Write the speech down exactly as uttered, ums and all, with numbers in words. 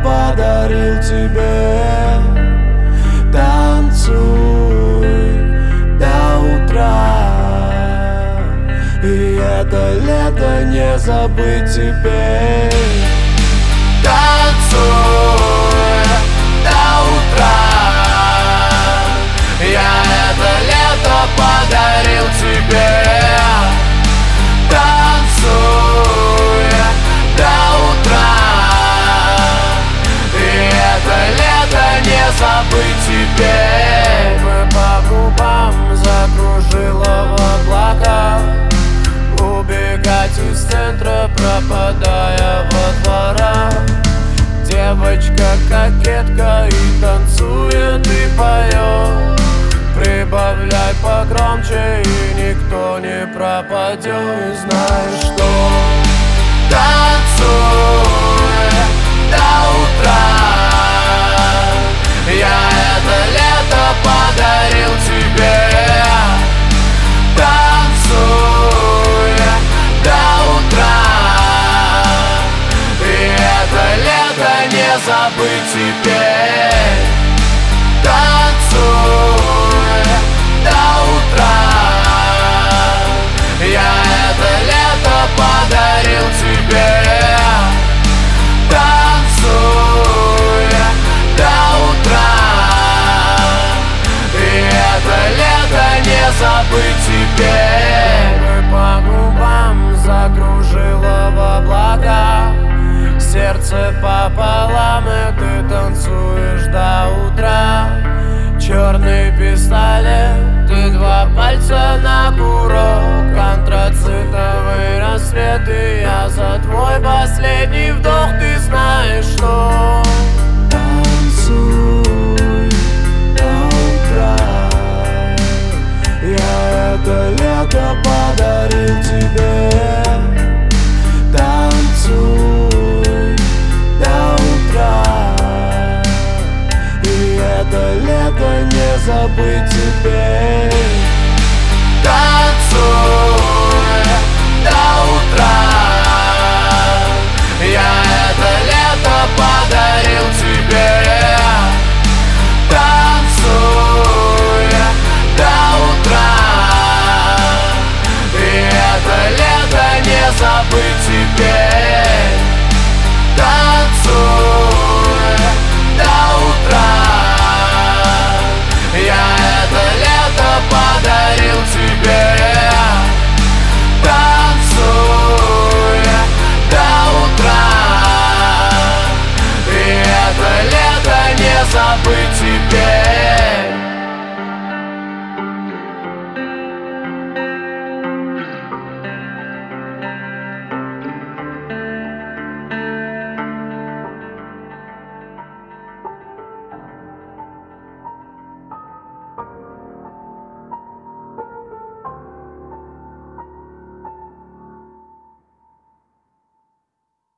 подарил тебе. Танцуй до утра, и это лето не забыть тебе. Танцуй до утра, я это лето подарил тебе. Танцуй до утра, и это лето не забыть тебе. Мы по губам закружило в облаках, убегать из центра, пропадая во дворах. Девочка кокетка и танцует, и поет. Прибавляй погромче, и никто не пропадет. И знаешь что? Танцуй до утра, я это лето подарил тебе. Танцуй до утра, и это лето не забыть теперь. Танцуй до утра, я это лето подарил тебе. Танцуй до утра, и это лето не забыть теперь. Мы по губам закружило в облаках, сердце пополам, и ты танцуешь до утра. Черный пистолет, ты два пальца на курок, антрацитовый рассвет, и я за твой последний вдох. Ты знаешь что? Танцуй до утра, я это лето подарил тебе.